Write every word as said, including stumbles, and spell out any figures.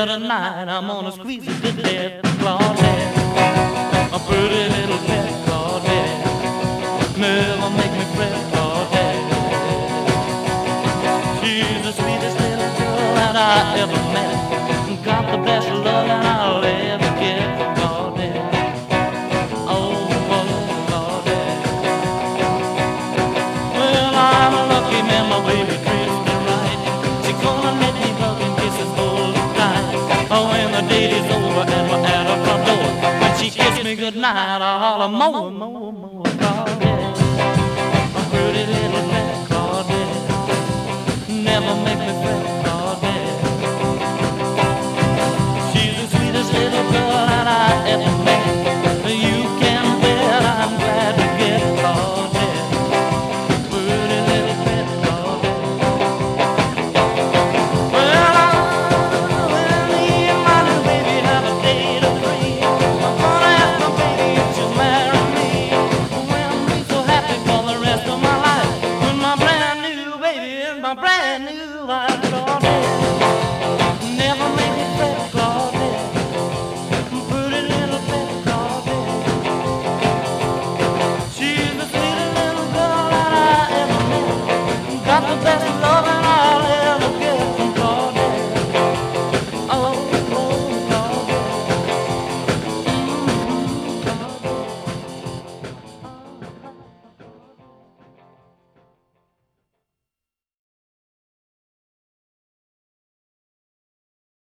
tonight I'm gonna squeeze it to death, Claudette. A pretty little pet, Claudette. Never make me fret, Claudette. She's the sweetest little girl that I ever met. Got the best love that I'll ever get, Claudette. Oh, oh, Claudette. Well, I'm a lucky man, my baby treats me right. She gonna let me hug and kisses hold me tight. Oh, when the date is over and we're at her front door, when she kissed me goodnight, I holler more, more, more, Claudette. A pretty little pet, Claudette. Never make me fret.